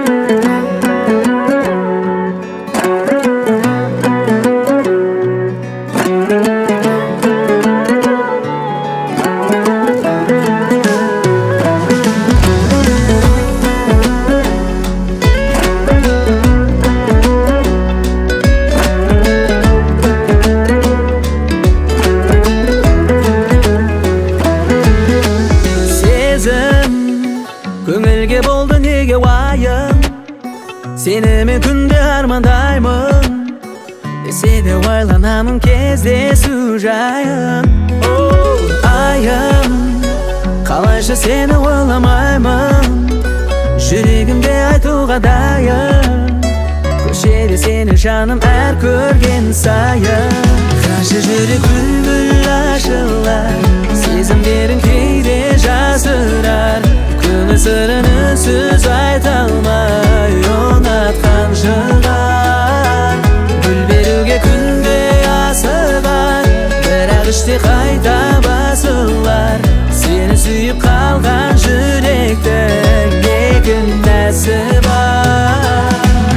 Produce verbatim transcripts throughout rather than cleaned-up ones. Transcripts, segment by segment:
Көңілге болды неге уайым, сені мен күнде армандаймын. Десе де ойланамын кездесу жайын. Оу, айым, қалайша сені ойламаймын, жүрегімде айтуға дайын. Көшеде сені жаным әр көрген сайын. Қашы жүрек бүлбүл ашылар, сезімдерін кейде жасырар. Көңіл сырын үнсіз айта алмай ұнатқан шығар. Гүл беруге күнде асығар, бірақ іште қайта басылар. Сені сүйіп қалған жүректің не күнәсі бар.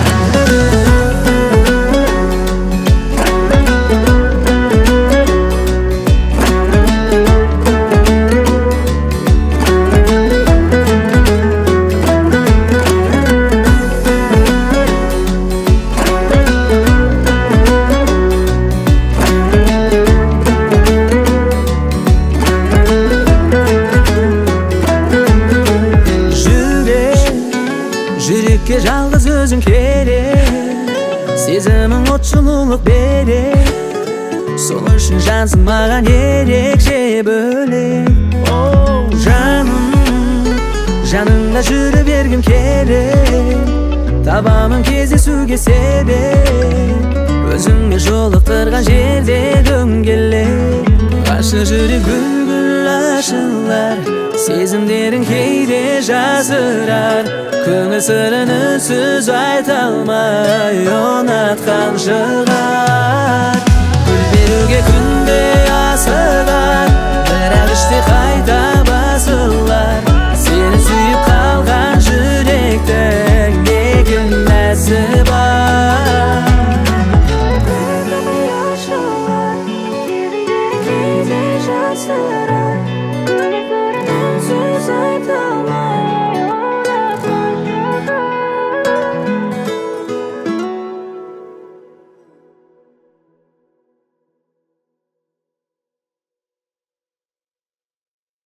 Жүрекке жалғыз өзің керек, сезімің от жылулық берек. Сол үшін жансың маған ерекше бөлек. Оу, жаным, жаныңда жүре бергім керек. Табамын кездесуге себеп, өзіңе жолықтырған жерде дөңгелек. Қашы жүрек гүл-гүл ашылар, сезімдерін кейде жасырар. Көңіл сырын үнсіз айта алмай ұнатқан шығар. Гүл беруге күнде